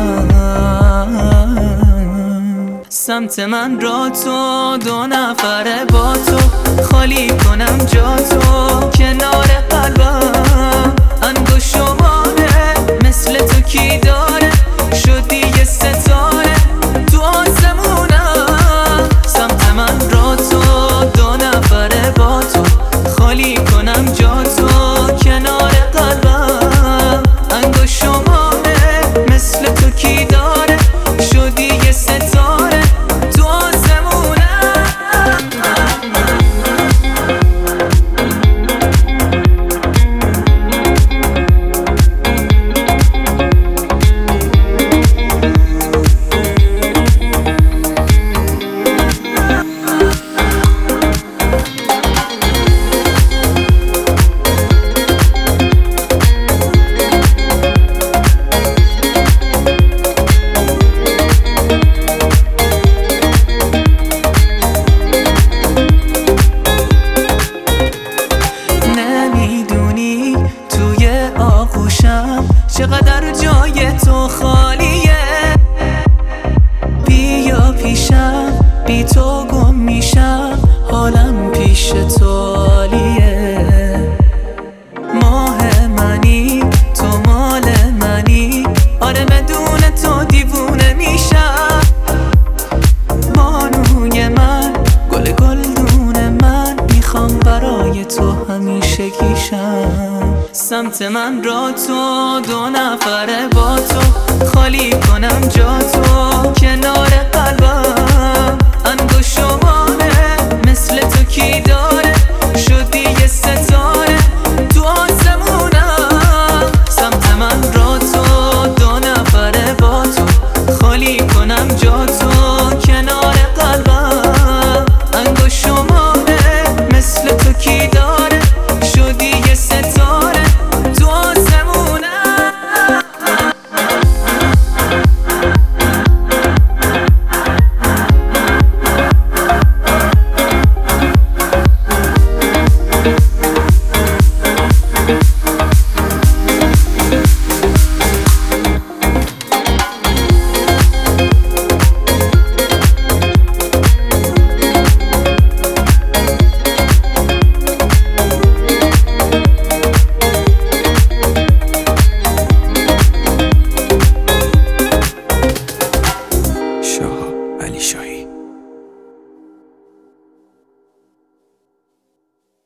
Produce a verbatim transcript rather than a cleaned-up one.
سمت من را تو، دو نفره با تو، خالی کنم جا تو کنار قلبم. انگوش شماره مثل تو کی داره، شدی یه ستاره تو آسمونم. سمت من را تو، دو نفره با تو، خالی کنم جا تو کنار قلبم. انگوش شماره مثل تو کی داره، شدی یه ستاره تو آسمونم. چقدر جای تو خالیه، بیا پیشم، بی تو گم میشم، حالم پیش تو عالیه. ماه منی تو مال منی، آره بدون تو دیوونه میشم. بانوی من، گل گلدون من، میخوام برای تو همیشه گیشم. سمت من را تو، دو نفره با تو، خالی کنم جا تو کنار